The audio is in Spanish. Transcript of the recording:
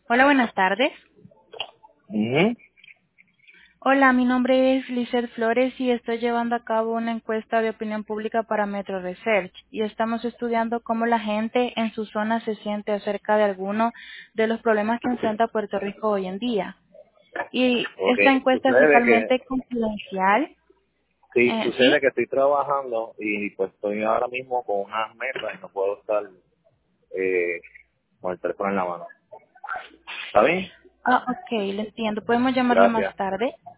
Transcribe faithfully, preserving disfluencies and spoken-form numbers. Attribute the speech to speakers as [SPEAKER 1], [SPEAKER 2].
[SPEAKER 1] Hola, buenas tardes.
[SPEAKER 2] Ujú.
[SPEAKER 1] Hola, mi nombre es Lizeth Flores y estoy llevando a cabo una encuesta de opinión pública para Metro Research y estamos estudiando cómo la gente en su zona se siente acerca de alguno de los problemas que enfrenta Puerto Rico hoy en día. Y
[SPEAKER 2] Ok,
[SPEAKER 1] esta encuesta es
[SPEAKER 2] sucede que
[SPEAKER 1] totalmente confidencial.
[SPEAKER 2] sí,
[SPEAKER 1] Eh, ¿Sí?
[SPEAKER 2] sucede que estoy trabajando y pues estoy ahora mismo con unas mesas y no puedo estar eh, con el teléfono en la mano. ¿Está bien?
[SPEAKER 1] Ah, ok, le entiendo. ¿Podemos llamarle más
[SPEAKER 2] Gracias.
[SPEAKER 1] tarde?